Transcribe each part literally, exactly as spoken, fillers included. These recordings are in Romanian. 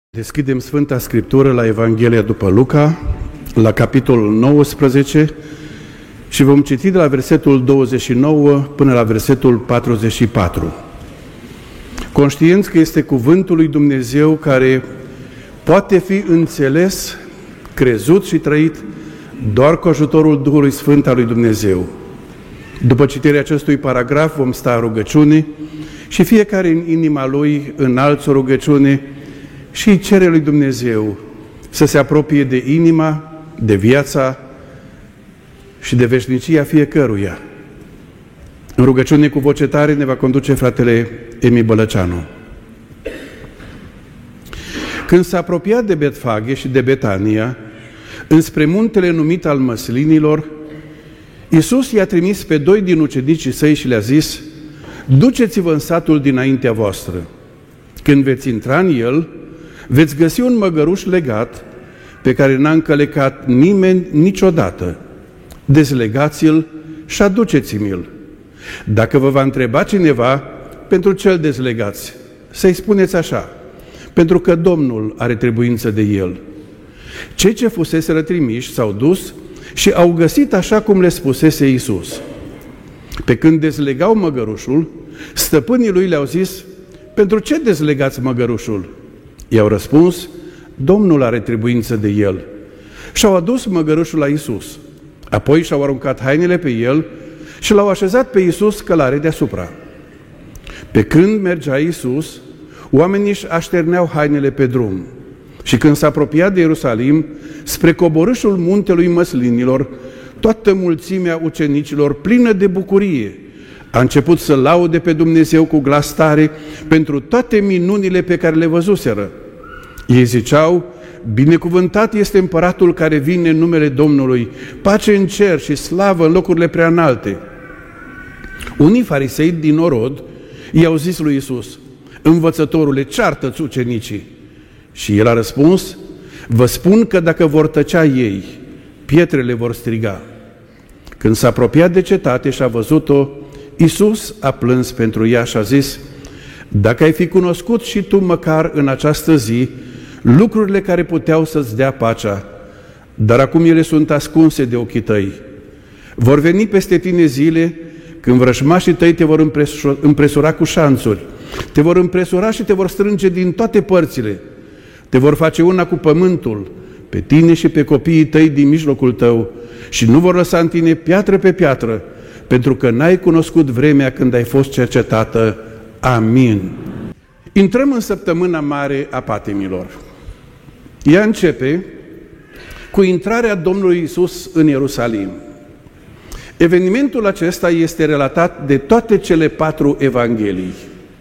Deschidem Sfânta Scriptură la Evanghelia după Luca, la capitolul nouăsprezece și vom citi de la versetul douăzeci și nouă până la versetul patruzeci și patru. Conștienți că este cuvântul lui Dumnezeu care poate fi înțeles, crezut și trăit doar cu ajutorul Duhului Sfânt al lui Dumnezeu. După citirea acestui paragraf vom sta în rugăciune și fiecare în inima lui înalță o rugăciune și îi cere lui Dumnezeu să se apropie de inima, de viața și de veșnicia fiecăruia. În rugăciune cu voce tare ne va conduce fratele Emi Bălăceanu. Când s-a apropiat de Betfage și de Betania, înspre muntele numit al Măslinilor, Iisus i-a trimis pe doi din ucenicii săi și le-a zis: duceți-vă în satul dinaintea voastră. Când veți intra în el, veți găsi un măgăruș legat, pe care n-a încălecat nimeni niciodată. Dezlegați-l și aduceți-mi-l. Dacă vă va întreba cineva pentru ce îl dezlegați, să-i spuneți așa: pentru că Domnul are trebuință de el. Cei ce fuseseră trimiși s-au dus și au găsit așa cum le spusese Iisus. Pe când dezlegau măgărușul, stăpânii lui le-au zis: pentru ce dezlegați măgărușul? I-au răspuns: Domnul are trebuință de el. Și-au adus măgărușul la Iisus. Apoi și-au aruncat hainele pe el și l-au așezat pe Iisus călare deasupra. Pe când mergea Iisus, oamenii își așterneau hainele pe drum. Și când s-a apropiat de Ierusalim, spre coborâșul muntelui Măslinilor, toată mulțimea ucenicilor, plină de bucurie, a început să laude pe Dumnezeu cu glas tare pentru toate minunile pe care le văzuseră. Ei ziceau: binecuvântat este împăratul care vine în numele Domnului, pace în cer și slavă în locurile prea înalte. Unii farisei din norod i-au zis lui Iisus: învățătorule, ceartă-ți ucenicii. Și el a răspuns: vă spun că dacă vor tăcea ei, pietrele vor striga. Când s-a apropiat de cetate și a văzut-o, Iisus a plâns pentru ea și a zis: dacă ai fi cunoscut și tu măcar în această zi lucrurile care puteau să-ți dea pacea, dar acum ele sunt ascunse de ochii tăi. Vor veni peste tine zile când vrăjmașii tăi te vor împresura cu șanțuri, te vor împresura și te vor strânge din toate părțile, te vor face una cu pământul, pe tine și pe copiii tăi din mijlocul tău, și nu vor lăsa în tine piatră pe piatră, pentru că n-ai cunoscut vremea când ai fost cercetată. Amin. Intrăm în săptămâna mare a patimilor. Ea începe cu intrarea Domnului Iisus în Ierusalim. Evenimentul acesta este relatat de toate cele patru evanghelii.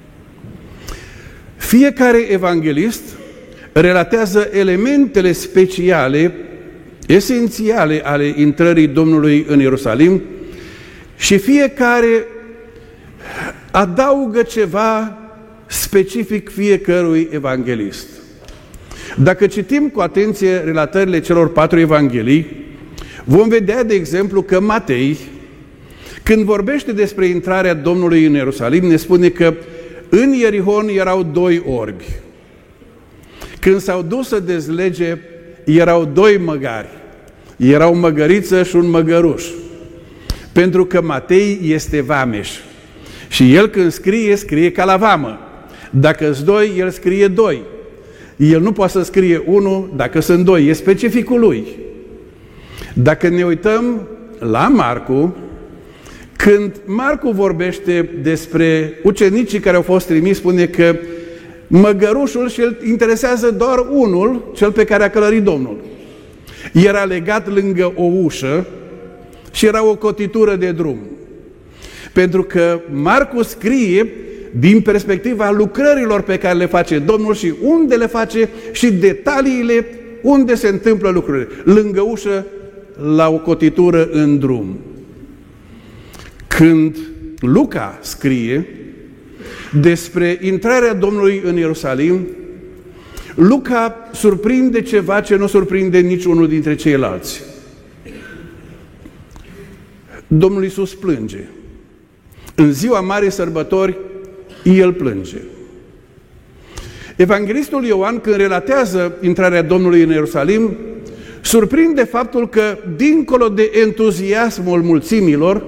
Fiecare evanghelist relatează elementele speciale, esențiale ale intrării Domnului în Ierusalim și fiecare adaugă ceva specific fiecărui evanghelist. Dacă citim cu atenție relatările celor patru evanghelii, vom vedea, de exemplu, că Matei, când vorbește despre intrarea Domnului în Ierusalim, ne spune că în Ierihon erau doi orbi. Când s-au dus să dezlege, erau doi măgari. Era o măgăriță și un măgăruș. Pentru că Matei este vameș. Și el când scrie, scrie ca la vamă. Dacă-s doi, el scrie doi. El nu poate să scrie unul dacă sunt doi. E specificul lui. Dacă ne uităm la Marcu, când Marcu vorbește despre ucenicii care au fost trimiși, spune că măgărușul și el interesează doar unul, cel pe care a călărit Domnul. Era legat lângă o ușă și era o cotitură de drum. Pentru că Marcu scrie din perspectiva lucrărilor pe care le face Domnul și unde le face și detaliile unde se întâmplă lucrurile. Lângă ușă, la o cotitură în drum. Când Luca scrie despre intrarea Domnului în Ierusalim, Luca surprinde ceva ce nu surprinde niciunul dintre ceilalți. Domnul Iisus plânge. În ziua Marii Sărbători, El plânge. Evanghelistul Ioan, când relatează intrarea Domnului în Ierusalim, surprinde faptul că, dincolo de entuziasmul mulțimilor,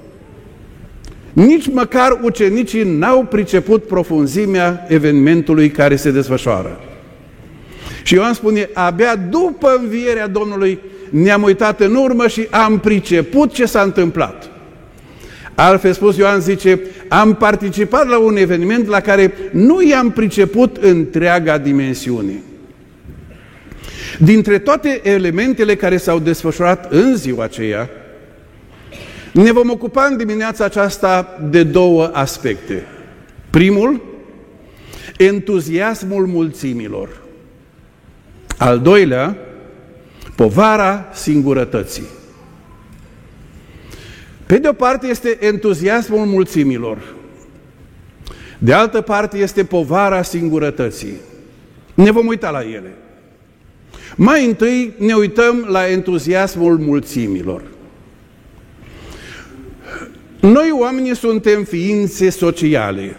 nici măcar ucenicii n-au priceput profunzimea evenimentului care se desfășoară. Și Ioan spune, abia după învierea Domnului ne-am uitat în urmă și am priceput ce s-a întâmplat. Altfel spus, Ioan zice, am participat la un eveniment la care nu i-am priceput întreaga dimensiune. Dintre toate elementele care s-au desfășurat în ziua aceea, ne vom ocupa în dimineața aceasta de două aspecte. Primul, entuziasmul mulțimilor. Al doilea, povara singurătății. Pe de o parte este entuziasmul mulțimilor, de altă parte este povara singurătății. Ne vom uita la ele. Mai întâi ne uităm la entuziasmul mulțimilor. Noi oamenii suntem ființe sociale.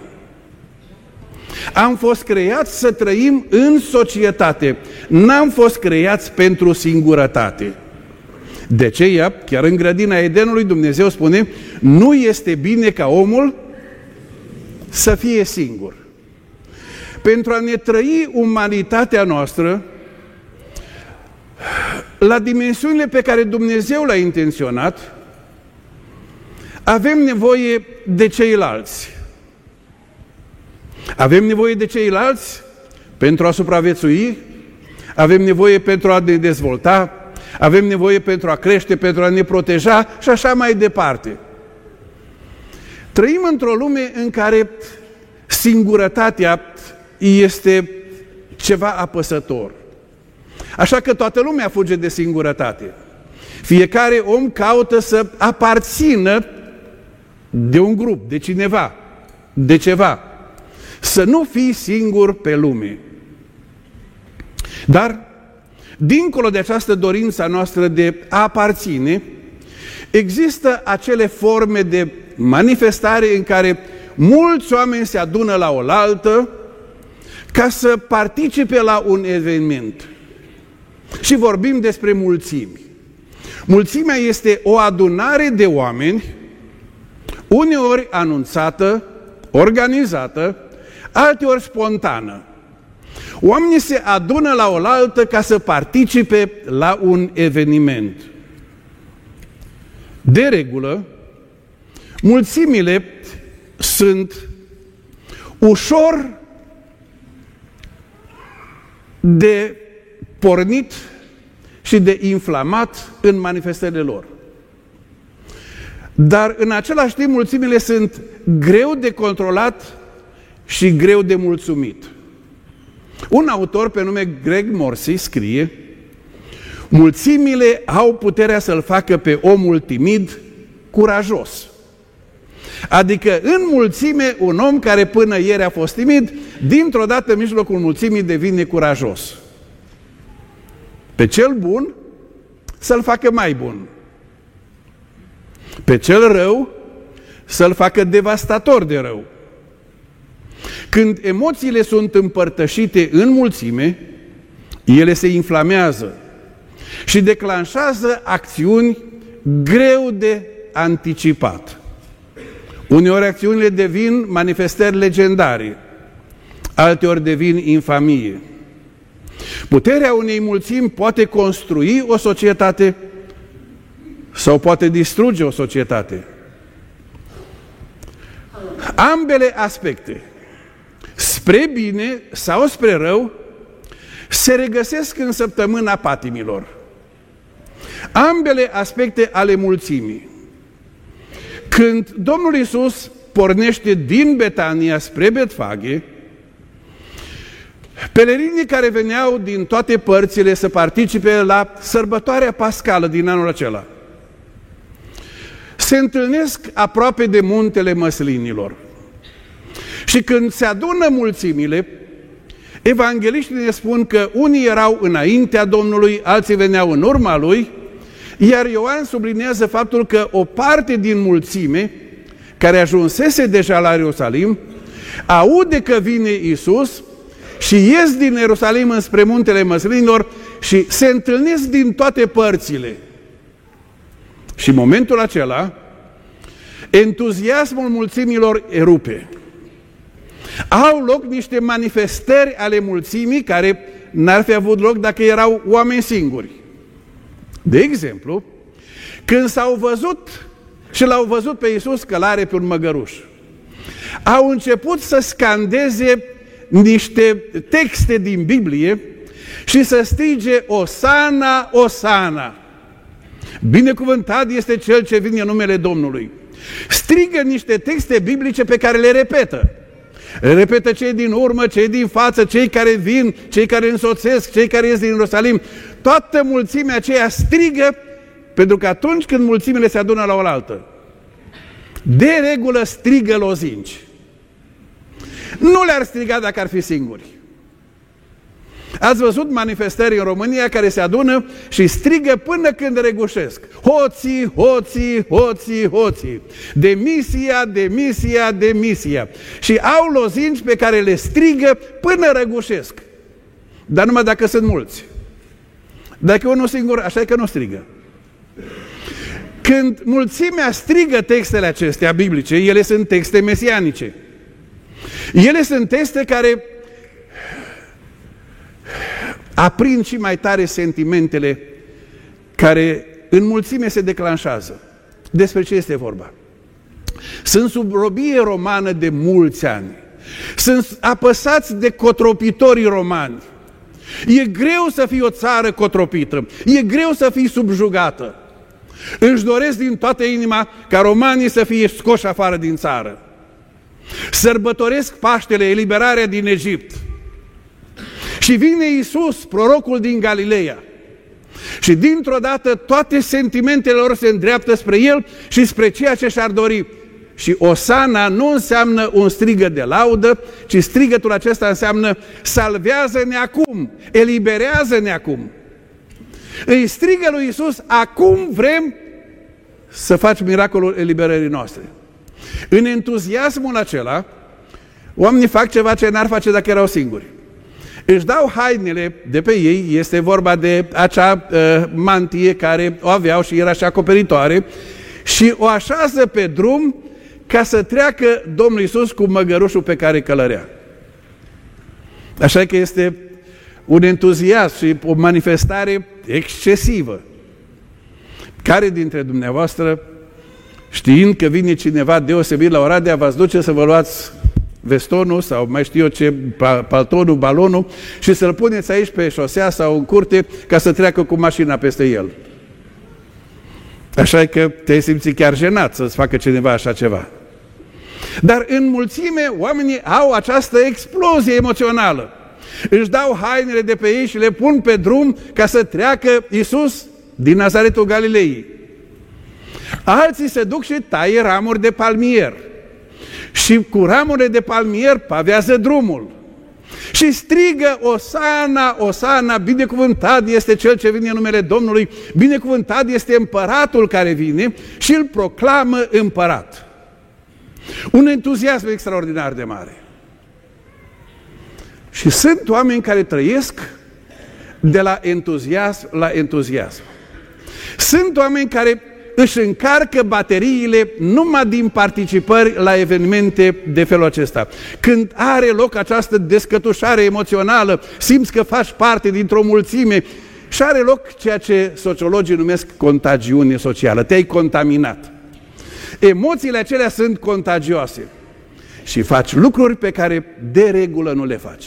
Am fost creați să trăim în societate. N-am fost creați pentru singurătate. De aceea, chiar în grădina Edenului, Dumnezeu spune, nu este bine ca omul să fie singur. Pentru a ne trăi umanitatea noastră la dimensiunile pe care Dumnezeu le-a intenționat, avem nevoie de ceilalți. Avem nevoie de ceilalți pentru a supraviețui, avem nevoie pentru a ne dezvolta, avem nevoie pentru a crește, pentru a ne proteja și așa mai departe. Trăim într-o lume în care singurătatea este ceva apăsător. Așa că toată lumea fuge de singurătate. Fiecare om caută să aparțină de un grup, de cineva, de ceva. Să nu fii singur pe lume. Dar, dincolo de această dorință noastră de a aparține, există acele forme de manifestare în care mulți oameni se adună la oaltă ca să participe la un eveniment. Și vorbim despre mulțimi. Mulțimea este o adunare de oameni, uneori anunțată, organizată, alteori spontană. Oamenii se adună la oaltă ca să participe la un eveniment. De regulă, mulțimile sunt ușor de pornit și de inflamat în manifestările lor. Dar în același timp mulțimile sunt greu de controlat și greu de mulțumit. Un autor pe nume Greg Morsi scrie: mulțimile au puterea să-l facă pe omul timid curajos. Adică în mulțime un om care până ieri a fost timid, dintr-o dată în mijlocul mulțimii devine curajos. Pe cel bun să-l facă mai bun. Pe cel rău să-l facă devastator de rău. Când emoțiile sunt împărtășite în mulțime, ele se inflamează și declanșează acțiuni greu de anticipat. Uneori acțiunile devin manifestări legendare, alteori devin infamie. Puterea unei mulțimi poate construi o societate sau poate distruge o societate. Ambele aspecte, spre bine sau spre rău, se regăsesc în săptămâna patimilor. Ambele aspecte ale mulțimii. Când Domnul Iisus pornește din Betania spre Betfage, pelerinii care veneau din toate părțile să participe la sărbătoarea pascală din anul acela se întâlnesc aproape de muntele Măslinilor. Și când se adună mulțimile, evangheliștii ne spun că unii erau înaintea Domnului, alții veneau în urma Lui, iar Ioan sublinează faptul că o parte din mulțime, care ajunsese deja la Ierusalim, aude că vine Iisus și ies din Ierusalim înspre muntele Măslinilor și se întâlnesc din toate părțile. Și în momentul acela, entuziasmul mulțimilor erupe. Au loc niște manifestări ale mulțimii care n-ar fi avut loc dacă erau oameni singuri. De exemplu, când s-au văzut și l-au văzut pe Iisus călare pe un măgăruș, au început să scandeze niște texte din Biblie și să strige Osana, Osana. Binecuvântat este Cel ce vine în numele Domnului. Strigă niște texte biblice pe care le repetă. Le repetă cei din urmă, cei din față, cei care vin, cei care însoțesc, cei care ies din Ierusalim. Toată mulțimea aceea strigă, pentru că atunci când mulțimile se adună la oaltă, de regulă strigă lozinci. Nu le-ar striga dacă ar fi singuri. Ați văzut manifestări în România care se adună și strigă până când regușesc. Hoții, hoții, hoții, hoții. Demisia, demisia, demisia. Și au lozinci pe care le strigă până răgușesc. Dar numai dacă sunt mulți. Dacă unul singur, așa e că nu strigă. Când mulțimea strigă textele acestea biblice, ele sunt texte mesianice. Ele sunt texte care aprind și mai tare sentimentele care în mulțime se declanșează. Despre ce este vorba? Sunt sub robie romană de mulți ani. Sunt apăsați de cotropitorii romani. E greu să fii o țară cotropită. E greu să fii subjugată. Își doresc din toată inima ca romanii să fie scoși afară din țară. Sărbătoresc Paștele, eliberarea din Egipt. Și vine Iisus, prorocul din Galileea. Și dintr-o dată toate sentimentele lor se îndreaptă spre El și spre ceea ce și-ar dori. Și Osana nu înseamnă un strigăt de laudă, ci strigătul acesta înseamnă salvează-ne acum, eliberează-ne acum. Îi strigă lui Iisus, acum vrem să faci miracolul eliberării noastre. În entuziasmul acela, oamenii fac ceva ce n-ar face dacă erau singuri. Își dau hainele de pe ei, este vorba de acea uh, mantie care o aveau și era și acoperitoare, și o așează pe drum ca să treacă Domnul Iisus cu măgărușul pe care călărea. Așa că este un entuziasm și o manifestare excesivă. Care dintre dumneavoastră, știind că vine cineva deosebit la Oradea, v-ați duce să vă luați vestonul sau mai știu eu ce, paltonul, balonul și să-l puneți aici pe șosea sau în curte ca să treacă cu mașina peste el? Așa că te-ai simțit chiar jenat să-ți facă cineva așa ceva. Dar în mulțime oamenii au această explozie emoțională. Își dau hainele de pe ei și le pun pe drum ca să treacă Iisus din Nazaretul Galilei. Alții se duc și taie ramuri de palmier. Și cu ramurile de palmier pavează drumul. Și strigă Osana, Osana, binecuvântat este Cel ce vine în numele Domnului, binecuvântat este împăratul care vine, și îl proclamă împărat. Un entuziasm extraordinar de mare. Și sunt oameni care trăiesc de la entuziasm la entuziasm. Sunt oameni care își încarcă bateriile numai din participări la evenimente de felul acesta. Când are loc această descătușare emoțională, simți că faci parte dintr-o mulțime și are loc ceea ce sociologii numesc contagiune socială. Te-ai contaminat. Emoțiile acelea sunt contagioase și faci lucruri pe care de regulă nu le faci.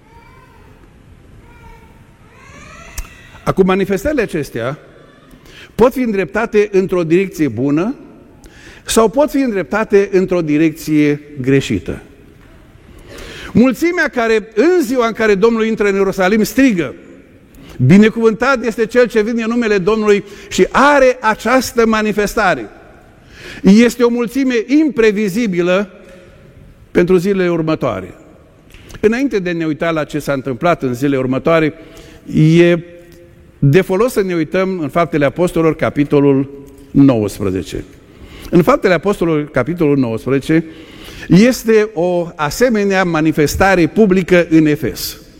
Acum, manifestările acestea pot fi îndreptate într-o direcție bună sau pot fi îndreptate într-o direcție greșită. Mulțimea care, în ziua în care Domnul intră în Ierusalim, strigă, binecuvântat este Cel ce vine în numele Domnului, și are această manifestare. Este o mulțime imprevizibilă pentru zilele următoare. Înainte de a ne uita la ce s-a întâmplat în zilele următoare, e de folos să ne uităm în Faptele Apostolilor, capitolul nouăsprezece. În Faptele Apostolilor, capitolul nouăsprezece, este o asemenea manifestare publică în Efes.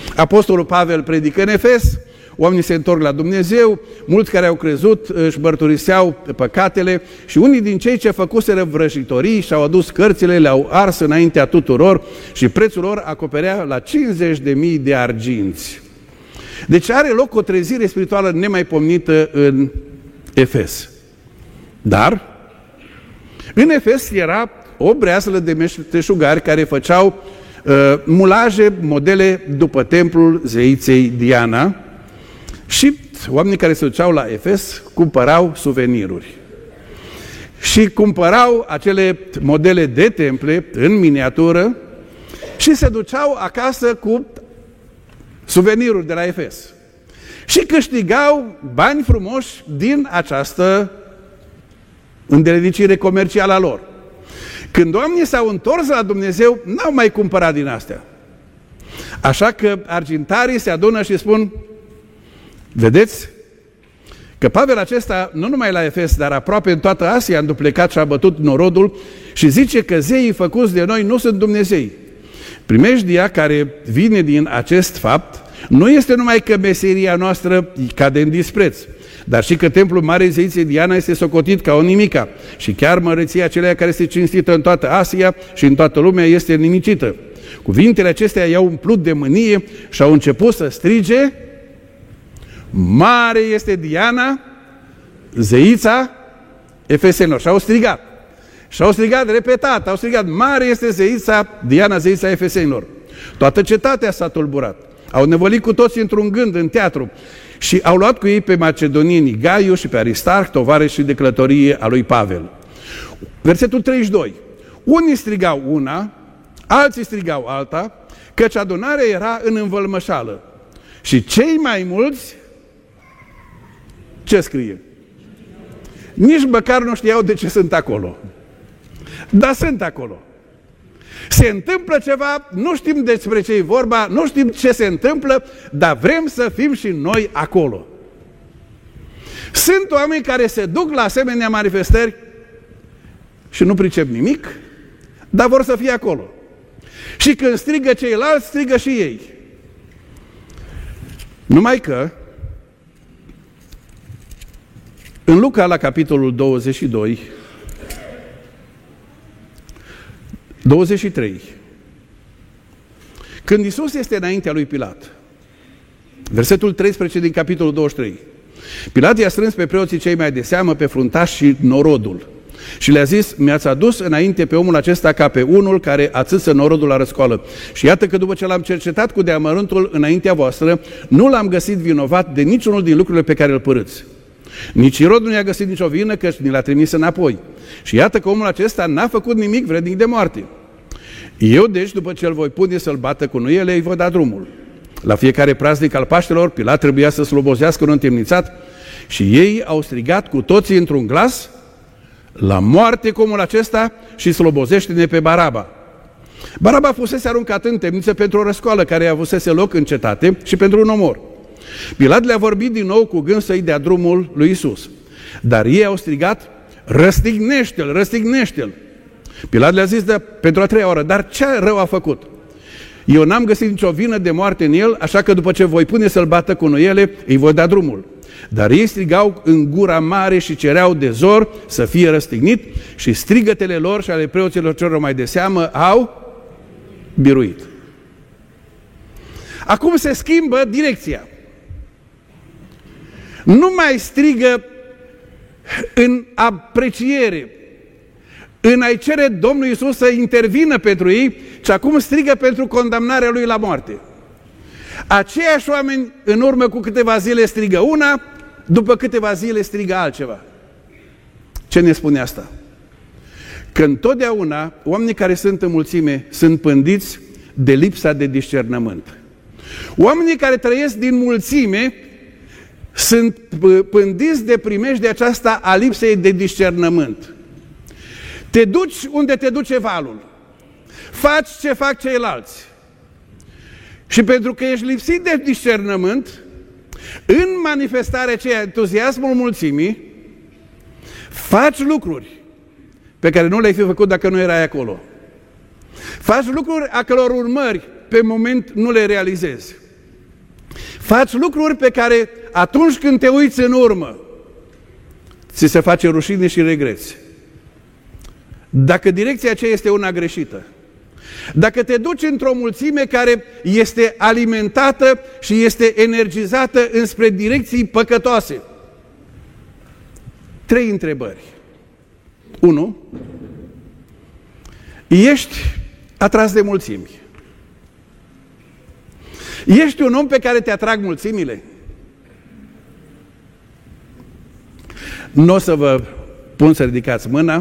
Apostolul Pavel predică în Efes, oamenii se întorc la Dumnezeu, mulți care au crezut își mărturiseau păcatele și unii din cei ce făcuseră vrăjitorii și-au adus cărțile, le-au ars înaintea tuturor și prețul lor acoperea la cincizeci de mii de arginți. Deci are loc o trezire spirituală nemaipomenită în Efes. Dar în Efes era o breaslă de meșteșugari care făceau uh, mulaje, modele după templul zeiței Diana și oamenii care se duceau la Efes cumpărau suveniruri. Și cumpărau acele modele de temple în miniatură și se duceau acasă cu suveniruri de la Efes. Și câștigau bani frumoși din această îndeletnicire comercială a lor. Când oamenii s-au întors la Dumnezeu, n-au mai cumpărat din astea. Așa că argintarii se adună și spun: vedeți că Pavel acesta, nu numai la Efes, dar aproape în toată Asia a înduplecat și a bătut norodul și zice că zeii făcuți de noi nu sunt Dumnezei. Primejdia care vine din acest fapt nu este numai că meseria noastră cade în dispreț, dar și că templul Marei Zeiței Diana este socotit ca o nimica și chiar măreția acelea care este cinstită în toată Asia și în toată lumea este nimicită. Cuvintele acestea i-au umplut de mânie și au început să strige: mare este Diana, zeița efesenilor. Și au strigat. Și au strigat repetat, au strigat: mare este zeița Diana, zeița efesenilor. Toată cetatea s-a tulburat. Au nevălit cu toții într-un gând în teatru și au luat cu ei pe macedonienii Gaiu și pe Aristarh, tovarășii de călătorie a lui Pavel. Versetul treizeci și doi. Unii strigau una, alții strigau alta, căci adunarea era în învălmășală. Și cei mai mulți, ce scrie? Nici măcar nu știau de ce sunt acolo. Dar sunt acolo. Se întâmplă ceva, nu știm despre ce e vorba, nu știm ce se întâmplă, dar vrem să fim și noi acolo. Sunt oameni care se duc la asemenea manifestări și nu pricep nimic, dar vor să fie acolo. Și când strigă ceilalți, strigă și ei. Numai că în Luca, la capitolul douăzeci și doi, douăzeci și trei, când Iisus este înaintea lui Pilat, versetul treisprezece din capitolul douăzeci și trei, Pilat i-a strâns pe preoții cei mai de seamă, pe fruntași și norodul și le-a zis: mi-ați adus înainte pe omul acesta ca pe unul care ațâță norodul la răscoală. Și iată că după ce l-am cercetat cu deamărântul înaintea voastră, nu l-am găsit vinovat de niciunul din lucrurile pe care îl părâți. Nici Irod nu i-a găsit nicio vină, căci ni l-a trimis înapoi. Și iată că omul acesta n-a făcut nimic vrednic de moarte. Eu, deci, după ce îl voi pune să-l bată cu nuiele, îi voi da drumul. La fiecare praznic al Paștelor, Pilat trebuia să slobozească un întemnițat și ei au strigat cu toții într-un glas: la moarte cu omul acesta și slobozește-ne pe Baraba. Baraba fusese aruncat în temniță pentru o răscoală care avusese loc în cetate și pentru un omor. Pilat le-a vorbit din nou cu gând să-i dea drumul lui Iisus. Dar ei au strigat: răstignește-l, răstignește-l. Pilat le-a zis de, pentru a treia oară: dar ce rău a făcut? Eu n-am găsit nicio vină de moarte în el, așa că după ce voi pune să-l bată cu nuiele, îi voi da drumul. Dar ei strigau în gura mare și cereau de zor să fie răstignit și strigătele lor și ale preoților celor mai de seamă au biruit. Acum se schimbă direcția. Nu mai strigă în apreciere, în a-i cere Domnul Iisus să intervină pentru ei, ci acum strigă pentru condamnarea lui la moarte. Aceiași oameni în urmă cu câteva zile strigă una, după câteva zile strigă altceva. Ce ne spune asta? Că întotdeauna oamenii care sunt în mulțime sunt pândiți de lipsa de discernământ. Oamenii care trăiesc din mulțime sunt pândiți de primejdea aceasta a lipsei de discernământ. Te duci unde te duce valul. Faci ce fac ceilalți. Și pentru că ești lipsit de discernământ, în manifestarea aceea, entuziasmul mulțimii, faci lucruri pe care nu le-ai fi făcut dacă nu erai acolo. Faci lucruri a căror urmări pe moment nu le realizezi. Faci lucruri pe care atunci când te uiți în urmă, ți se face rușine și regreți. Dacă direcția aceea este una greșită, dacă te duci într-o mulțime care este alimentată și este energizată înspre direcții păcătoase. Trei întrebări. Unu, ești atras de mulțimi. Ești un om pe care te atrag mulțimile? Nu o să vă pun să ridicați mâna.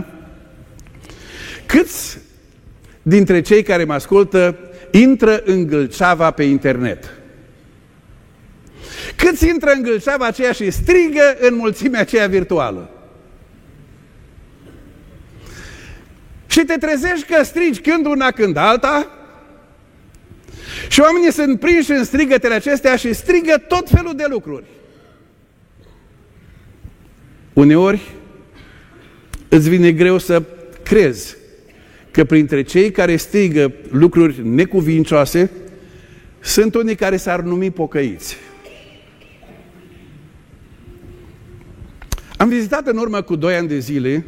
Câți dintre cei care mă ascultă intră în gâlceava pe internet? Câți intră în gâlceava aceea și strigă în mulțimea aceea virtuală? Și te trezești că strigi când una, când alta, și oamenii sunt prinși în strigătele acestea și strigă tot felul de lucruri. Uneori îți vine greu să crezi că printre cei care strigă lucruri necuvincioase sunt unii care s-ar numi pocăiți. Am vizitat în urmă cu doi ani de zile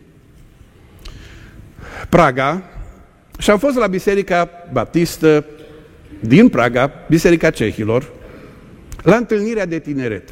Praga și am fost la Biserica Baptistă din Praga, Biserica Cehilor, la întâlnirea de tineret.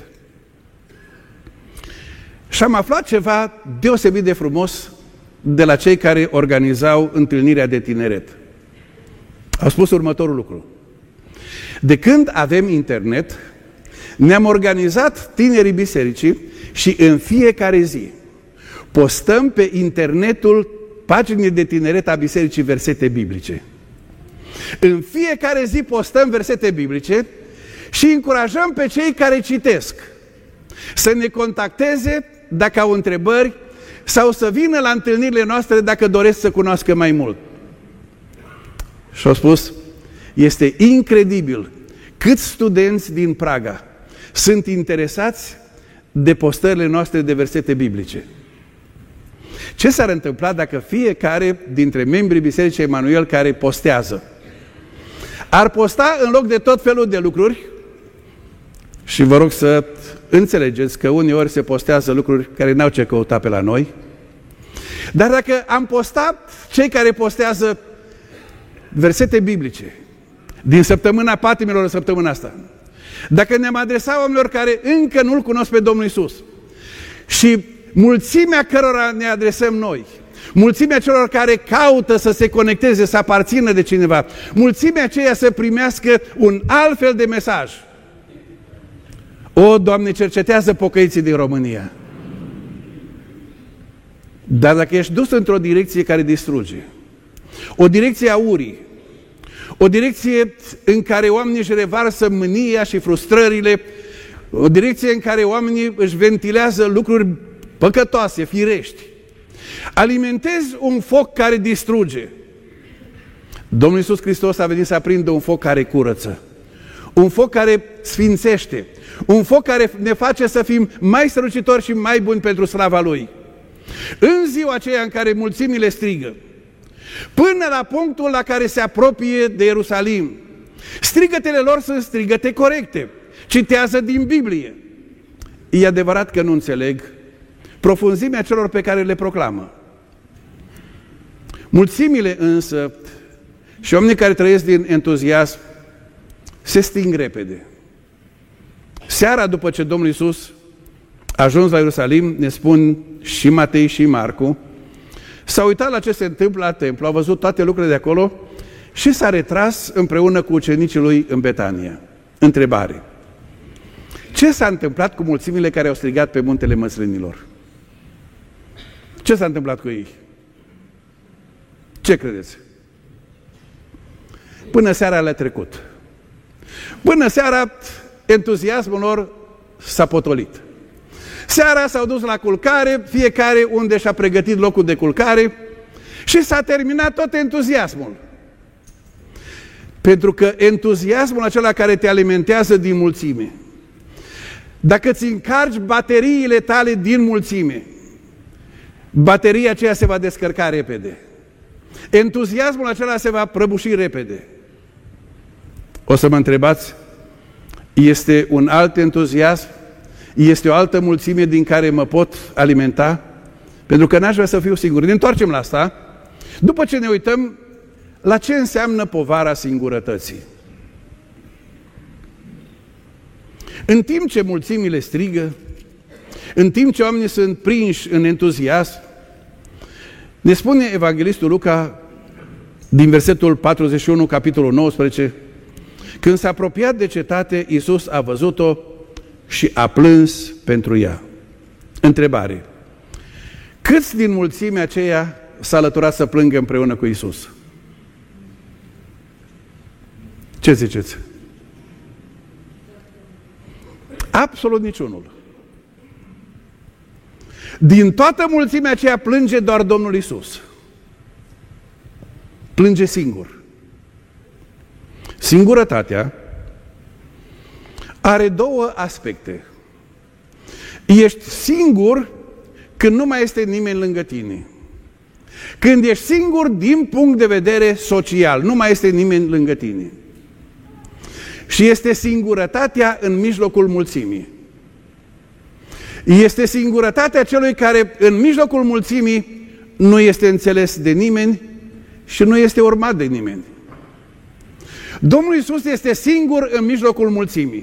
Și am aflat ceva deosebit de frumos de la cei care organizau întâlnirea de tineret. Au spus următorul lucru. De când avem internet, ne-am organizat tinerii bisericii și în fiecare zi postăm pe internetul paginii de tineret a bisericii versete biblice. În fiecare zi postăm versete biblice și încurajăm pe cei care citesc să ne contacteze dacă au întrebări sau să vină la întâlnirile noastre dacă doresc să cunoască mai mult. Și au spus, este incredibil câți studenți din Praga sunt interesați de postările noastre de versete biblice. Ce s-ar întâmpla dacă fiecare dintre membrii Bisericii Emanuel care postează ar posta în loc de tot felul de lucruri, și vă rog să înțelegeți că uneori se postează lucruri care n-au ce căuta pe la noi, dar dacă am postat cei care postează versete biblice din săptămâna patimilor în săptămâna asta, dacă ne-am adresat oamenilor care încă nu-L cunosc pe Domnul Iisus și mulțimea cărora ne adresăm noi, mulțimea celor care caută să se conecteze, să aparțină de cineva, mulțimea aceea să primească un alt fel de mesaj. O, Doamne, cercetează pocăiții din România. Dar dacă ești dus într-o direcție care distruge, o direcție a urii, o direcție în care oamenii își revarsă mânia și frustrările, o direcție în care oamenii își ventilează lucruri păcătoase, firești, alimentezi un foc care distruge. Domnul Iisus Hristos a venit să aprindă un foc care curăță, un foc care sfințește, un foc care ne face să fim mai strălucitori și mai buni pentru slava Lui. În ziua aceea în care mulțimile strigă, până la punctul la care se apropie de Ierusalim, strigătele lor sunt strigăte corecte, citează din Biblie. E adevărat că nu înțeleg profunzimea celor pe care le proclamă. Mulțimile însă și oamenii care trăiesc din entuziasm se sting repede. Seara după ce Domnul Iisus a ajuns la Ierusalim, ne spun și Matei și Marcu, s-a uitat la ce se întâmplă la templu, a văzut toate lucrurile de acolo și s-a retras împreună cu ucenicii lui în Betania. Întrebare. Ce s-a întâmplat cu mulțimile care au strigat pe muntele Măslinilor? Ce s-a întâmplat cu ei? Ce credeți? Până seara le-a trecut. Până seara entuziasmul lor s-a potolit. Seara s-au dus la culcare, fiecare unde și-a pregătit locul de culcare și s-a terminat tot entuziasmul. Pentru că entuziasmul acela care te alimentează din mulțime, dacă îți încarci bateriile tale din mulțime, bateria aceea se va descărca repede. Entuziasmul acela se va prăbuși repede. O să mă întrebați, este un alt entuziasm, este o altă mulțime din care mă pot alimenta, pentru că n-aș vrea să fiu singur. Ne întoarcem la asta, după ce ne uităm la ce înseamnă povara singurătății. În timp ce mulțimile strigă, în timp ce oamenii sunt prinși în entuziasm, ne spune evanghelistul Luca, din versetul patruzeci și unu, capitolul nouăsprezece, când s-a apropiat de cetate, Iisus a văzut-o și a plâns pentru ea. Întrebare. Câți din mulțimea aceea s-a alăturat să plângă împreună cu Iisus? Ce ziceți? Absolut niciunul. Din toată mulțimea aceea plânge doar Domnul Iisus. Plânge singur. Singurătatea are două aspecte. Ești singur când nu mai este nimeni lângă tine. Când ești singur din punct de vedere social, nu mai este nimeni lângă tine. Și este singurătatea în mijlocul mulțimii. Este singurătatea celui care în mijlocul mulțimii nu este înțeles de nimeni și nu este urmat de nimeni. Domnul Iisus este singur în mijlocul mulțimii.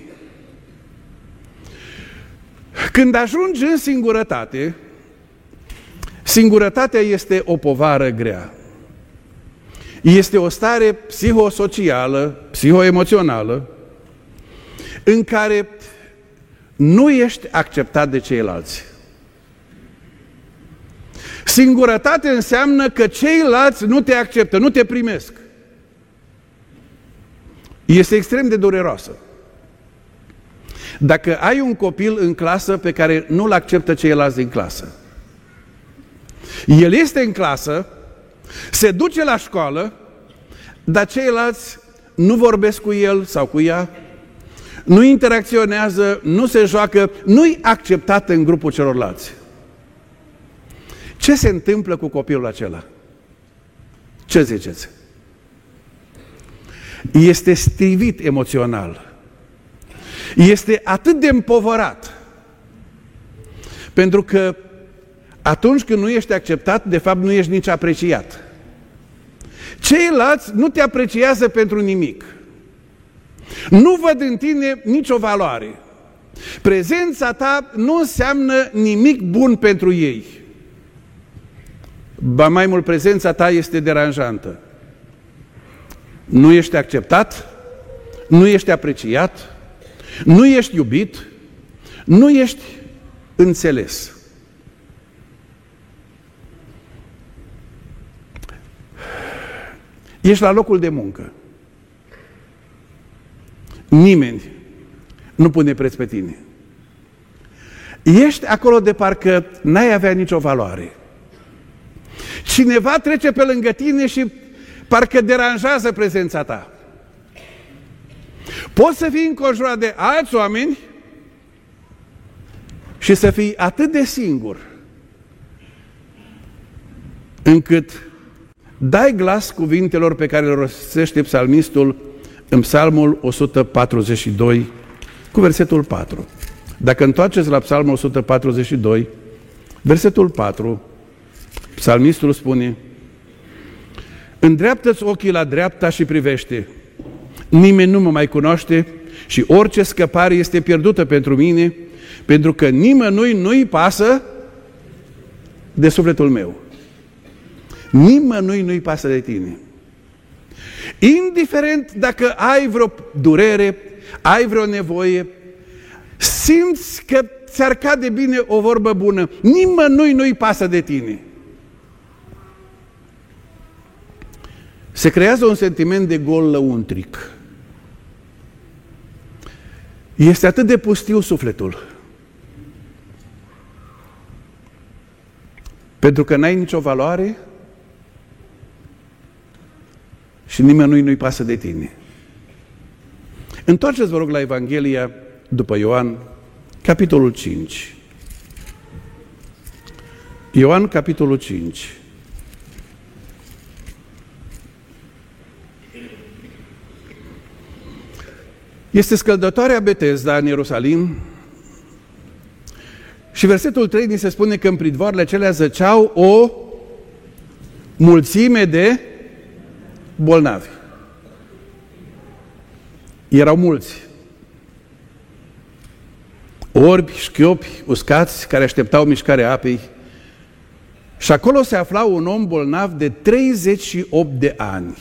Când ajungi în singurătate, singurătatea este o povară grea. Este o stare psihosocială, psihoemoțională, în care nu ești acceptat de ceilalți. Singurătate înseamnă că ceilalți nu te acceptă, nu te primesc. Este extrem de dureroasă. Dacă ai un copil în clasă pe care nu-l acceptă ceilalți din clasă, el este în clasă, se duce la școală, dar ceilalți nu vorbesc cu el sau cu ea, nu interacționează, nu se joacă, nu-i acceptat în grupul celorlalți. Ce se întâmplă cu copilul acela? Ce ziceți? Este strivit emoțional. Este atât de împovărat. Pentru că atunci când nu ești acceptat, de fapt nu ești nici apreciat. Ceilalți nu te apreciază pentru nimic. Nu văd în tine nicio valoare. Prezența ta nu înseamnă nimic bun pentru ei. Ba mai mult, prezența ta este deranjantă. Nu ești acceptat, nu ești apreciat, nu ești iubit, nu ești înțeles. Ești la locul de muncă. Nimeni nu pune preț pe tine. Ești acolo de parcă n-ai avea nicio valoare. Cineva trece pe lângă tine și parcă deranjează prezența ta. Poți să fii înconjurat de alți oameni și să fii atât de singur încât dai glas cuvintelor pe care le rostește psalmistul în Psalmul o sută patruzeci și doi cu versetul patru. Dacă întoarceți la Psalmul o sută patruzeci și doi, versetul patru, psalmistul spune: îndreaptă-ți ochii la dreapta și privește. Nimeni nu mă mai cunoaște și orice scăpare este pierdută pentru mine, pentru că nimănui nu-i pasă de sufletul meu. Nimănui nu-i pasă de tine. Indiferent dacă ai vreo durere, ai vreo nevoie, simți că ți-ar cade bine o vorbă bună, nimănui nu-i pasă de tine. Se creează un sentiment de gol lăuntric. Este atât de pustiu sufletul. Pentru că n-ai nicio valoare și nimănui nu-i pasă de tine. Întoarceți, vă rog, la Evanghelia după Ioan, capitolul cinci. Ioan, capitolul cinci. Este scăldătoarea Betesda în Ierusalim și versetul trei ni se spune că în pridvoarele acelea zăceau o mulțime de bolnavi. Erau mulți. Orbi, șchiopi, uscați, care așteptau mișcarea apei. Și acolo se afla un om bolnav de treizeci și opt de ani.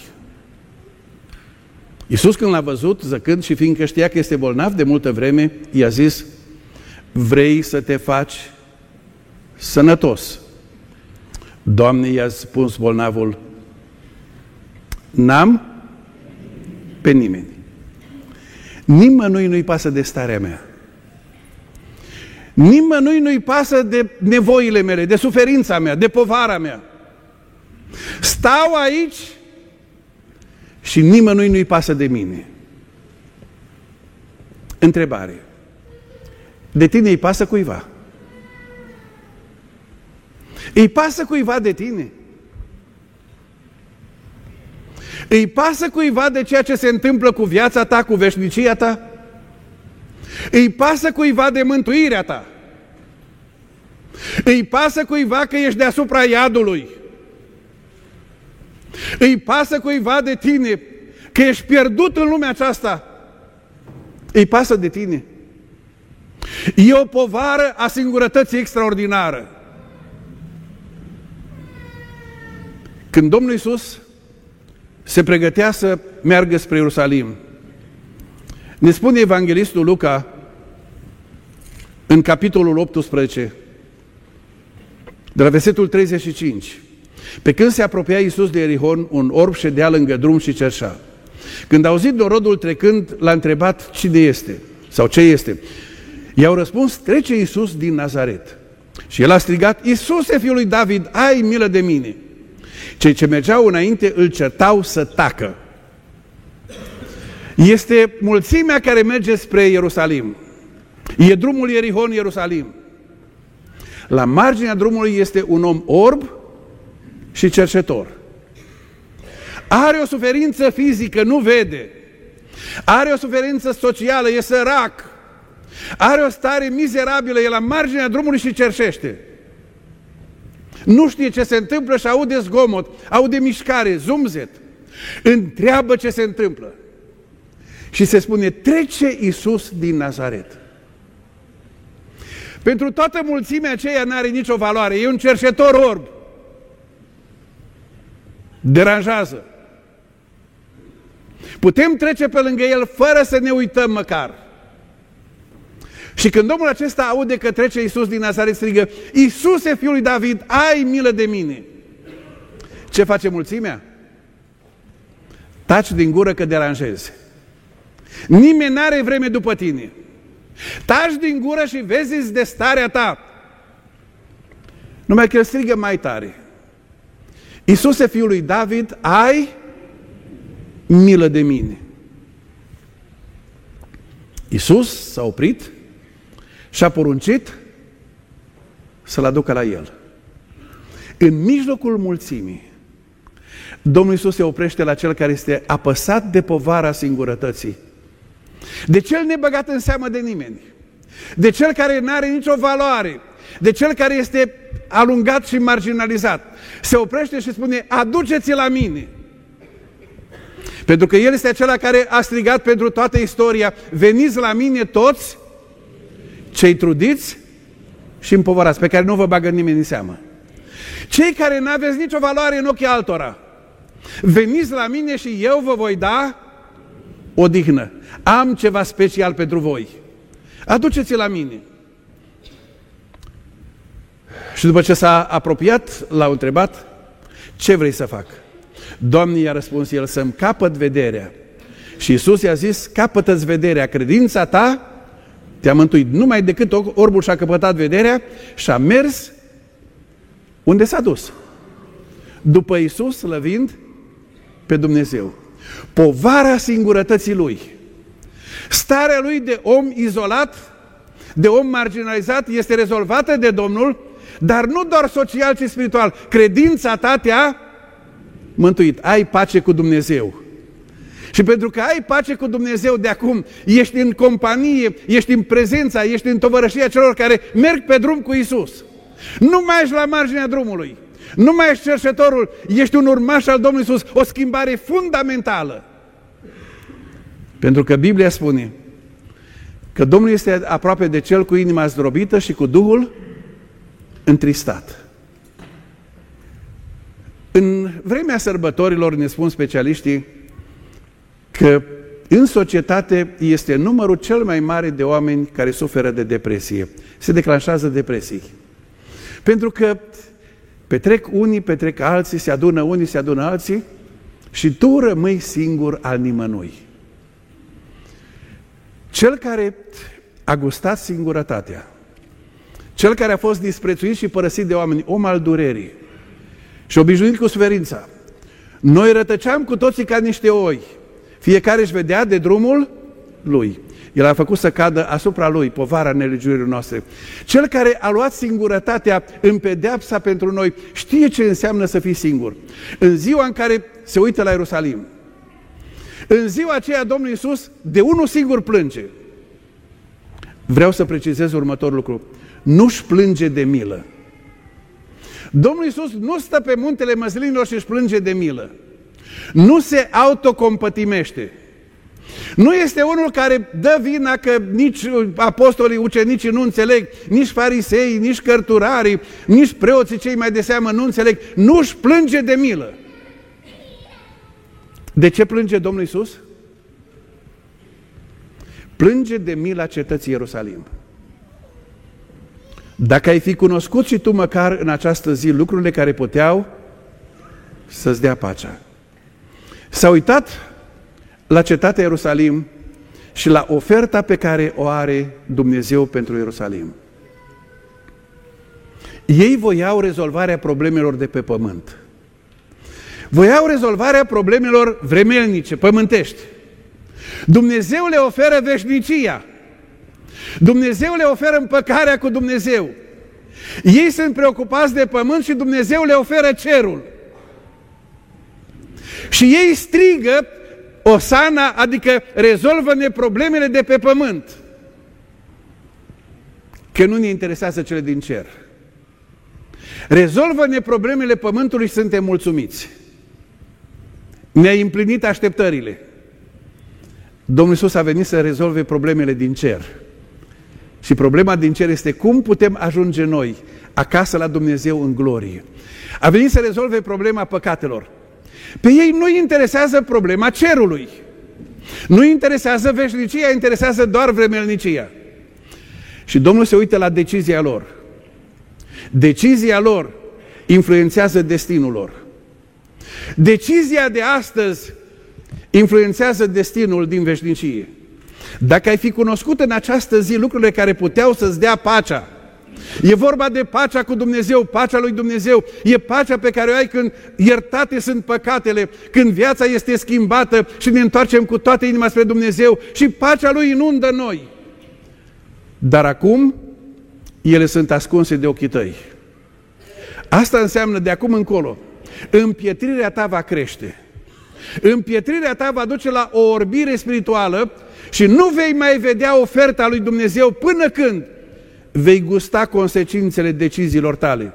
Iisus, când l-a văzut, zăcând și fiindcă știa că este bolnav de multă vreme, i-a zis: vrei să te faci sănătos? Doamne, i-a spus bolnavul, n-am pe nimeni. Nimănui nu-i pasă de starea mea. Nimănui nu-i pasă de nevoile mele, de suferința mea, de povara mea. Stau aici și nimănui nu-i pasă de mine. Întrebare. De tine îi pasă cuiva? Îi pasă cuiva de tine? Îi pasă cuiva de ceea ce se întâmplă cu viața ta, cu veșnicia ta? Îi pasă cuiva de mântuirea ta? Îi pasă cuiva că ești deasupra iadului? Îi pasă cuiva de tine că ești pierdut în lumea aceasta? Îi pasă de tine? E o povară a singurătății extraordinară. Când Domnul Iisus se pregătea să meargă spre Ierusalim, ne spune evanghelistul Luca în capitolul optsprezece, de la versetul treizeci și cinci: pe când se apropia Iisus de Ierihon, un orb ședea lângă drum și cerșea. Când a auzit norodul trecând, l-a întrebat cine este sau ce este. I-au răspuns: trece Iisus din Nazaret. Și el a strigat: Iisuse, fiul lui David, ai milă de mine. Cei ce mergeau înainte îl certau să tacă. Este mulțimea care merge spre Ierusalim. E drumul Ierihon-Ierusalim. La marginea drumului este un om orb și cercetor. Are o suferință fizică, nu vede. Are o suferință socială, e sărac. Are o stare mizerabilă, e la marginea drumului și cerșește. Nu știe ce se întâmplă și aude zgomot, aude mișcare, zumzet. Întreabă ce se întâmplă. Și se spune: trece Iisus din Nazaret. Pentru toată mulțimea aceea n-are nicio valoare. E un cerșetor orb. Deranjează. Putem trece pe lângă el fără să ne uităm măcar. Și când omul acesta aude că trece Iisus din Nazaret, strigă: Iisuse, fiul lui David, ai milă de mine. Ce face mulțimea? Taci din gură că deranjezi. Nimeni n-are vreme după tine. Taci din gură și vezi de starea ta. Numai că el strigă mai tare: Iisuse, fiul lui David, ai milă de mine. Iisus s-a oprit și a poruncit să-l aducă la el. În mijlocul mulțimii, Domnul Iisus se oprește la cel care este apăsat de povara singurătății, de cel nebăgat în seamă de nimeni, de cel care nu are nicio valoare, de cel care este alungat și marginalizat. Se oprește și spune: aduceți-l la mine. Pentru că el este acela care a strigat pentru toată istoria: veniți la mine toți cei trudiți și împovărați, pe care nu vă bagă nimeni în seamă. Cei care nu aveți nicio valoare în ochii altora, veniți la mine și eu vă voi da odihnă. Am ceva special pentru voi. Aduceți-l la mine. Și după ce s-a apropiat, l-au întrebat: ce vrei să fac? Doamne, i-a răspuns el, să-mi capăt vederea. Și Iisus i-a zis: capătă-ți vederea, credința ta te-a mântuit. Numai decât orbul și-a căpătat vederea și a mers unde s-a dus, după Iisus, slăvind pe Dumnezeu. Povara singurătății lui, starea lui de om izolat, de om marginalizat, este rezolvată de Domnul, dar nu doar social, ci spiritual. Credința ta te-a mântuit. Ai pace cu Dumnezeu. Și pentru că ai pace cu Dumnezeu de acum, ești în companie, ești în prezența, ești în tovărășia celor care merg pe drum cu Iisus. Nu mai ești la marginea drumului, nu mai ești cerșetorul, ești un urmaș al Domnului Iisus, o schimbare fundamentală. Pentru că Biblia spune că Domnul este aproape de cel cu inima zdrobită și cu Duhul întristat. În vremea sărbătorilor ne spun specialiștii că în societate este numărul cel mai mare de oameni care suferă de depresie. Se declanșează depresii. Pentru că petrec unii, petrec alții, se adună unii, se adună alții și tu rămâi singur al nimănui. Cel care a gustat singurătatea, cel care a fost disprețuit și părăsit de oameni, om al durerii și obișnuit cu suferința, noi rătăceam cu toții ca niște oi, fiecare își vedea de drumul lui. El a făcut să cadă asupra lui povara nelegiuirii noastre. Cel care a luat singurătatea în pedeapsa pentru noi știe ce înseamnă să fii singur. În ziua în care se uită la Ierusalim, în ziua aceea Domnul Iisus de unul singur plânge. Vreau să precizez următorul lucru. Nu-și plânge de milă. Domnul Iisus nu stă pe muntele măslinilor și își plânge de milă. Nu se autocompătimește. Nu este unul care dă vina că nici apostolii, ucenicii nu înțeleg, nici farisei, nici cărturarii, nici preoții cei mai de seamă nu înțeleg. Nu își plânge de milă. De ce plânge Domnul Iisus? Plânge de mila cetății Ierusalim. Dacă ai fi cunoscut și tu măcar în această zi lucrurile care puteau să-ți dea pacea. S-a uitat la cetatea Ierusalim și la oferta pe care o are Dumnezeu pentru Ierusalim. Ei voiau rezolvarea problemelor de pe pământ. Voiau rezolvarea problemelor vremelnice, pământești. Dumnezeu le oferă veșnicia. Dumnezeu le oferă împăcarea cu Dumnezeu. Ei sunt preocupați de pământ și Dumnezeu le oferă cerul. Și ei strigă Osana, adică rezolvă-ne problemele de pe pământ. Că nu ne interesează cele din cer. Rezolvă-ne problemele pământului și suntem mulțumiți. Ne-ai împlinit așteptările. Domnul Iisus a venit să rezolve problemele din cer. Și problema din cer este cum putem ajunge noi acasă la Dumnezeu în glorie. A venit să rezolve problema păcatelor. Pe ei nu interesează problema cerului. Nu interesează veșnicia, interesează doar vremelnicia. Și Domnul se uită la decizia lor. Decizia lor influențează destinul lor. Decizia de astăzi influențează destinul din veșnicie. Dacă ai fi cunoscut în această zi lucrurile care puteau să-ți dea pacea, e vorba de pacea cu Dumnezeu, pacea lui Dumnezeu, e pacea pe care o ai când iertate sunt păcatele, când viața este schimbată și ne întoarcem cu toată inima spre Dumnezeu și pacea lui inundă noi. Dar acum ele sunt ascunse de ochii tăi. Asta înseamnă de acum încolo, împietrirea ta va crește. Împietrirea ta va duce la o orbire spirituală și nu vei mai vedea oferta lui Dumnezeu până când vei gusta consecințele deciziilor tale.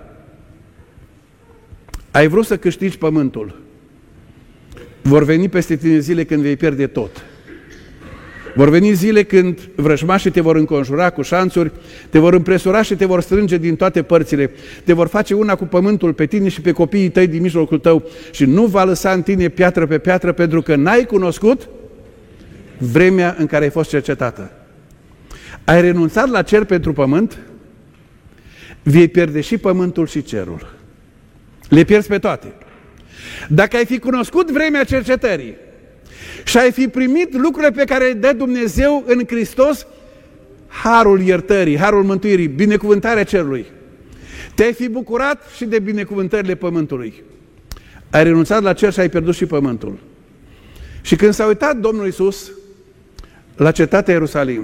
Ai vrut să câștigi pământul. Vor veni peste tine zile când vei pierde tot. Vor veni zile când vrăjmașii te vor înconjura cu șanțuri, te vor împresura și te vor strânge din toate părțile, te vor face una cu pământul pe tine și pe copiii tăi din mijlocul tău și nu va lăsa în tine piatră pe piatră pentru că n-ai cunoscut vremea în care ai fost cercetată. Ai renunțat la cer pentru pământ, vei pierde și pământul și cerul. Le pierzi pe toate. Dacă ai fi cunoscut vremea cercetării și ai fi primit lucrurile pe care le dă Dumnezeu în Hristos, harul iertării, harul mântuirii, binecuvântarea cerului, te-ai fi bucurat și de binecuvântările pământului. Ai renunțat la cer și ai pierdut și pământul. Și când s-a uitat Domnul Iisus la cetatea Ierusalim,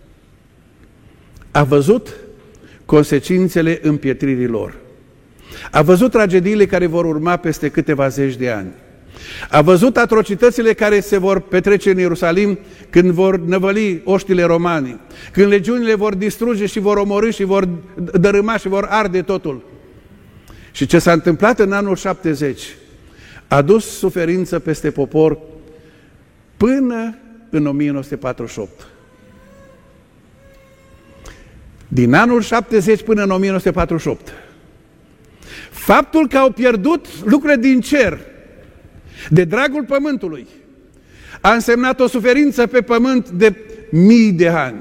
a văzut consecințele împietririi lor. A văzut tragediile care vor urma peste câteva zeci de ani. A văzut atrocitățile care se vor petrece în Ierusalim când vor năvăli oștile romani, când legiunile vor distruge și vor omorî și vor dărâma și vor arde totul. Și ce s-a întâmplat în anul șaptezeci a dus suferință peste popor până în o mie nouă sute patruzeci și opt. Din anul șaptezeci până în o mie nouă sute patruzeci și opt. Faptul că au pierdut lucrurile din cer de dragul pământului a însemnat o suferință pe pământ de mii de ani.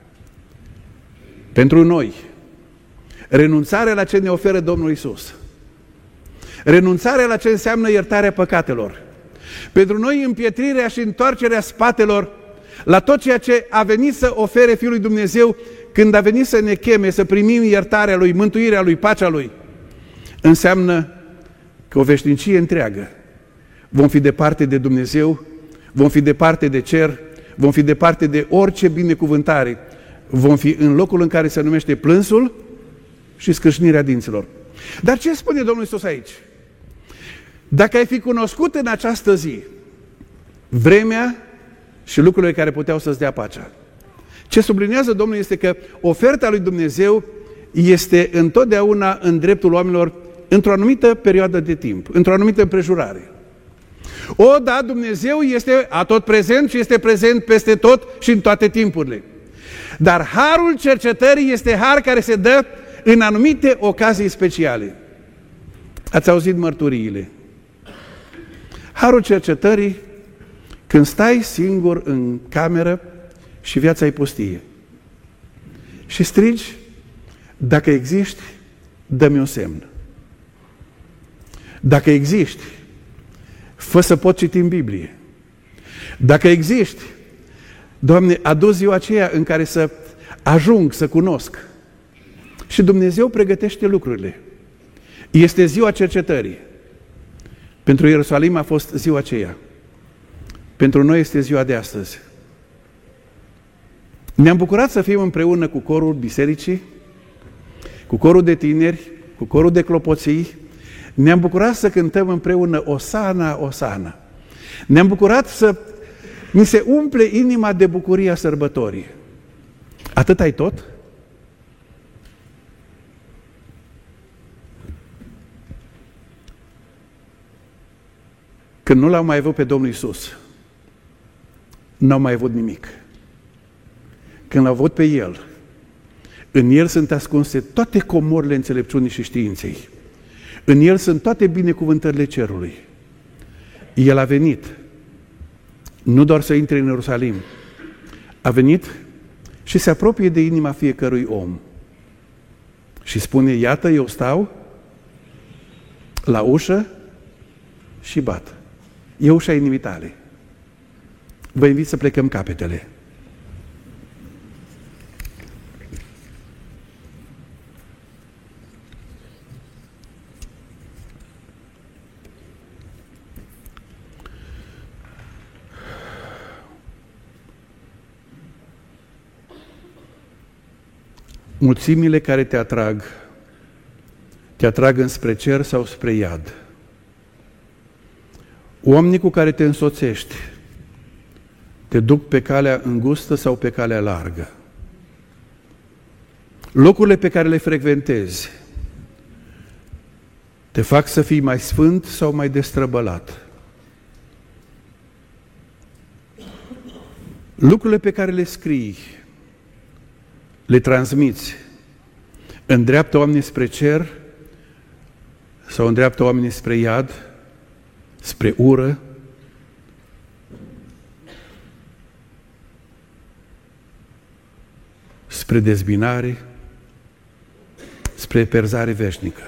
Pentru noi, renunțarea la ce ne oferă Domnul Iisus, renunțarea la ce înseamnă iertarea păcatelor, pentru noi împietrirea și întoarcerea spatelor la tot ceea ce a venit să ofere Fiul lui Dumnezeu când a venit să ne cheme, să primim iertarea Lui, mântuirea Lui, pacea Lui, înseamnă că o veșnicie întreagă vom fi departe de Dumnezeu, vom fi departe de cer, vom fi departe de orice binecuvântare, vom fi în locul în care se numește plânsul și scrâșnirea dinților. Dar ce spune Domnul Iisus aici? Dacă ai fi cunoscut în această zi vremea și lucrurile care puteau să-ți dea pacea. Ce sublinează Domnul este că oferta lui Dumnezeu este întotdeauna în dreptul oamenilor într-o anumită perioadă de timp, într-o anumită împrejurare. O, da, Dumnezeu este atot prezent și este prezent peste tot și în toate timpurile. Dar harul cercetării este har care se dă în anumite ocazii speciale. Ați auzit mărturiile. Harul cercetării, când stai singur în cameră și viața e pustie și strigi, dacă existi, dă-mi un semn. Dacă existi, fă să pot citi în Biblie. Dacă existi, Doamne, adu ziua aceea în care să ajung să cunosc. Și Dumnezeu pregătește lucrurile. Este ziua cercetării. Pentru Ierusalim a fost ziua aceea. Pentru noi este ziua de astăzi. Ne-am bucurat să fim împreună cu corul bisericii, cu corul de tineri, cu corul de clopoții. Ne-am bucurat să cântăm împreună Osana, Osana. Ne-am bucurat să mi se umple inima de bucuria sărbătorii. Atât ai tot? Când nu l-au mai avut pe Domnul Iisus, n-au mai avut nimic. Când l-au avut pe El, în El sunt ascunse toate comorile înțelepciunii și științei. În El sunt toate binecuvântările cerului. El a venit, nu doar să intre în Ierusalim, a venit și se apropie de inima fiecărui om. Și spune, iată, eu stau la ușă și bat. E ușa inimii tale. Vă invit să plecăm capetele. Mulțimile care te atrag, te atrag înspre cer sau spre iad. Oamenii cu care te însoțești te duc pe calea îngustă sau pe calea largă. Locurile pe care le frecventezi te fac să fii mai sfânt sau mai destrăbălat. Lucrurile pe care le scrii, le transmiți, îndreaptă oamenii spre cer sau îndreaptă oamenii spre iad, spre ură, spre dezbinare, spre perzare veșnică.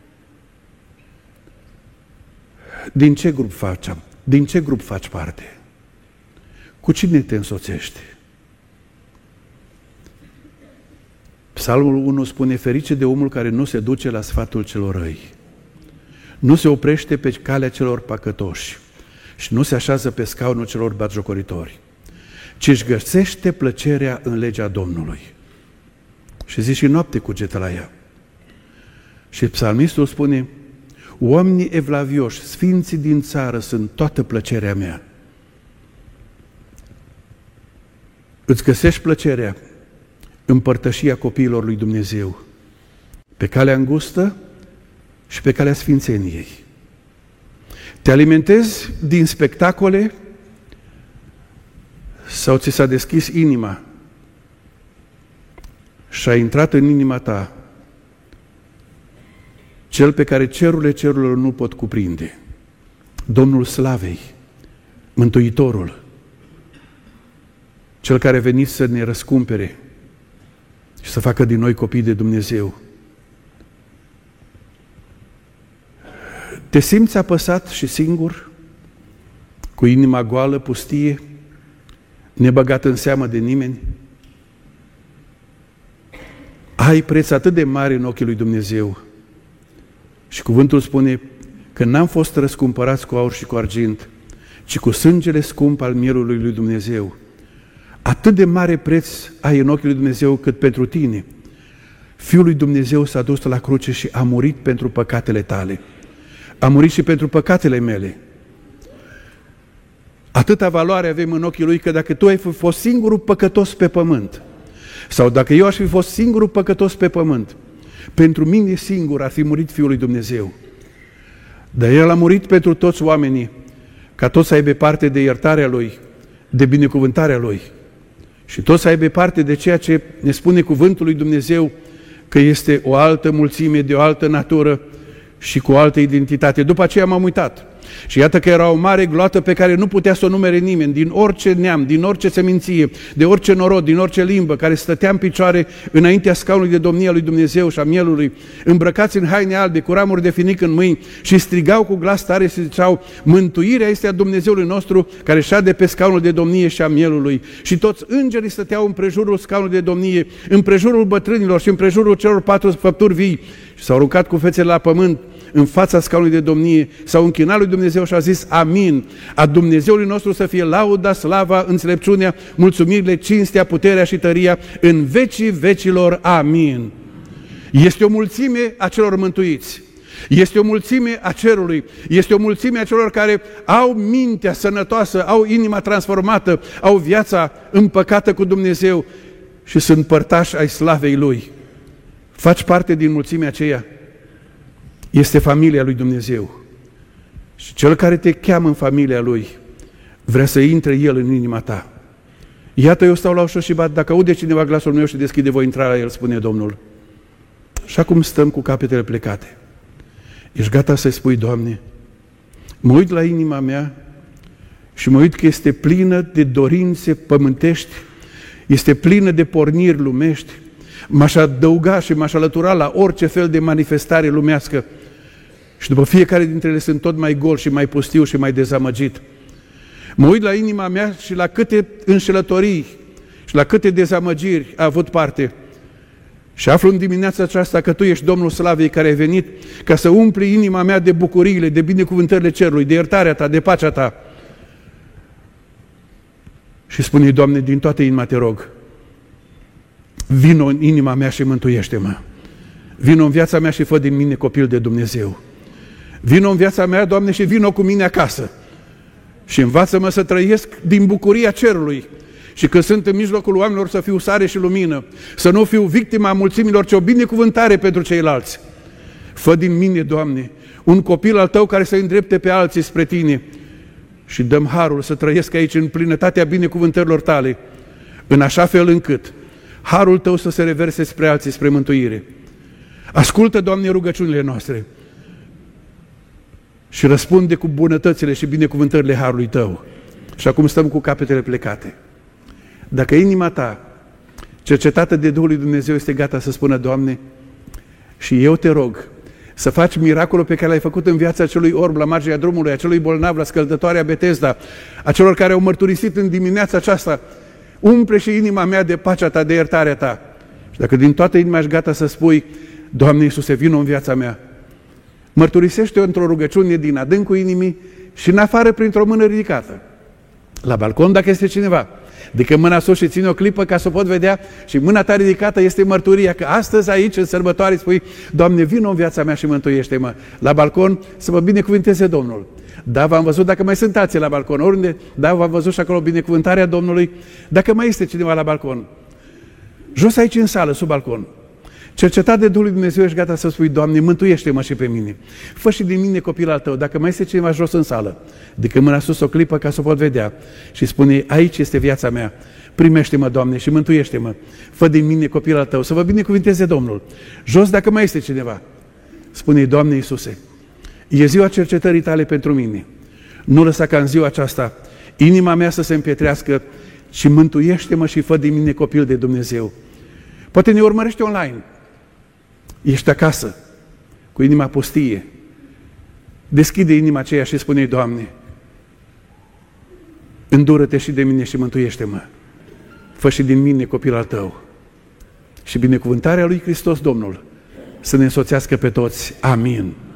Din ce grup faci? Din ce grup faci parte? Cu cine te însoțești? Psalmul unu spune, ferice de omul care nu se duce la sfatul celor răi, nu se oprește pe calea celor păcătoși și nu se așează pe scaunul celor batjocoritori, ci își găsește plăcerea în legea Domnului. Și zi și noapte cugetă la ea. Și psalmistul spune, oamenii evlavioși, sfinții din țară sunt toată plăcerea mea. Îți găsești plăcerea în părtășia copiilor lui Dumnezeu, pe calea îngustă și pe calea sfințeniei. Te alimentezi din spectacole sau ți s-a deschis inima și a intrat în inima ta Cel pe care cerurile cerurilor nu pot cuprinde, Domnul Slavei, Mântuitorul, Cel care a venit să ne răscumpere și să facă din noi copii de Dumnezeu. Te simți apăsat și singur, cu inima goală, pustie, nebăgat în seamă de nimeni? Ai preț atât de mare în ochii lui Dumnezeu. Și cuvântul spune că n-am fost răscumpărați cu aur și cu argint, ci cu sângele scump al mielului lui Dumnezeu. Atât de mare preț ai în ochii lui Dumnezeu cât pentru tine Fiul lui Dumnezeu s-a dus la cruce și a murit pentru păcatele tale. A murit și pentru păcatele mele. Atâta valoare avem în ochii Lui că dacă tu ai fi fost singurul păcătos pe pământ, sau dacă eu aș fi fost singurul păcătos pe pământ, pentru mine singur ar fi murit Fiul lui Dumnezeu. Dar El a murit pentru toți oamenii, ca toți să aibă parte de iertarea Lui, de binecuvântarea Lui. Și toți să aibă parte de ceea ce ne spune cuvântul lui Dumnezeu, că este o altă mulțime, de o altă natură și cu o altă identitate. După aceea m-am uitat. Și iată că era o mare gloată pe care nu putea să o numere nimeni, din orice neam, din orice seminție, de orice norod, din orice limbă, care stătea în picioare înaintea scaunului de domnie a lui Dumnezeu și a mielului, îmbrăcați în haine albe, cu ramuri de finic în mâini, și strigau cu glas tare și ziceau: mântuirea este a Dumnezeului nostru, care șade pe scaunul de domnie și a mielului. Și toți îngerii stăteau în prejurul scaunului de domnie, în prejurul bătrânilor și în prejurul celor patru făpturi vii, și s-au aruncat cu fețele la pământ în fața scaunului de domnie, s-au închinat lui Dumnezeu și a zis: amin, a Dumnezeului nostru să fie lauda, slava, înțelepciunea, mulțumirile, cinstea, puterea și tăria în vecii vecilor, amin. Este o mulțime a celor mântuiți, este o mulțime a cerului, este o mulțime a celor care au mintea sănătoasă, au inima transformată, au viața împăcată cu Dumnezeu și sunt părtași ai slavei Lui. Faci parte din mulțimea aceea. Este familia lui Dumnezeu. Și Cel care te cheamă în familia Lui vrea să intre El în inima ta. Iată, eu stau la ușă și bat, dacă aude cineva glasul meu și deschide, voi intra la el, spune Domnul. Și acum stăm cu capetele plecate. Ești gata să-i spui: Doamne, mă uit la inima mea și mă uit că este plină de dorințe pământești, este plină de porniri lumești, m-aș adăuga și m-aș alătura la orice fel de manifestare lumească. Și după fiecare dintre ele sunt tot mai gol și mai pustiu și mai dezamăgit. Mă uit la inima mea și la câte înșelătorii și la câte dezamăgiri a avut parte. Și aflu în dimineața aceasta că Tu ești Domnul Slavei, care ai venit ca să umpli inima mea de bucuriile, de binecuvântările cerului, de iertarea Ta, de pacea Ta. Și spune: Doamne, din toată inima Te rog, vino în inima mea și mântuiește-mă. Vino în viața mea și fă din mine copil de Dumnezeu. Vino în viața mea, Doamne, și vino cu mine acasă. Și învață-mă să trăiesc din bucuria cerului. Și când sunt în mijlocul oamenilor să fiu sare și lumină, să nu fiu victima mulțimilor, ci o binecuvântare pentru ceilalți. Fă din mine, Doamne, un copil al Tău care să îndrepte pe alții spre Tine. Și dăm harul să trăiesc aici în plinătatea binecuvântărilor Tale, în așa fel încât harul Tău să se reverse spre alții, spre mântuire. Ascultă, Doamne, rugăciunile noastre și răspunde cu bunătățile și binecuvântările harului Tău. Și acum stăm cu capetele plecate. Dacă inima ta, cercetată de Duhul lui Dumnezeu, este gata să spună: Doamne, și eu Te rog să faci miracolul pe care L-ai făcut în viața acelui orb la marginea drumului, acelui bolnav la scăldătoarea Betesda, a celor care au mărturisit în dimineața aceasta, umple și inima mea de pacea Ta, de iertarea Ta. Și dacă din toată inima ești gata să spui: Doamne Iisuse, vino în viața mea, mărturisește-o într-o rugăciune din adâncul inimii și în afară printr-o mână ridicată. La balcon, dacă este cineva, Adică mâna sus și ține o clipă ca să o pot vedea și mâna ta ridicată este mărturia că astăzi aici, în sărbătoare, spui, Doamne, vină în viața mea și mântuiește-mă. La balcon să vă binecuvânteze Domnul. Da, v-am văzut, dacă mai sunt alții la balcon, oriunde, da, v-am văzut și acolo binecuvântarea Domnului, dacă mai este cineva la balcon. Jos aici în sală, sub balcon. Cercetat de Duhul lui Dumnezeu, ești gata să spui, Doamne, mântuiește-mă și pe mine. Fă și din mine copil al tău, dacă mai este cineva jos în sală, adică mâna sus o clipă ca să o pot vedea și spune, aici este viața mea, primește-mă, Doamne, și mântuiește-mă. Fă din mine copil al tău, să vă binecuvânteze Domnul. Jos, dacă mai este cineva, spune, Doamne Iisuse, e ziua cercetării tale pentru mine. Nu lăsa ca în ziua aceasta inima mea să se împietrească și mântuiește-mă și fă din mine copil de Dumnezeu. Poate ne urmărești online. Ești acasă, cu inima pustie. Deschide inima aceea și spune, Doamne, îndură-te și de mine și mântuiește-mă. Fă și din mine copil al tău. Și binecuvântarea lui Hristos Domnul să ne însoțească pe toți. Amin.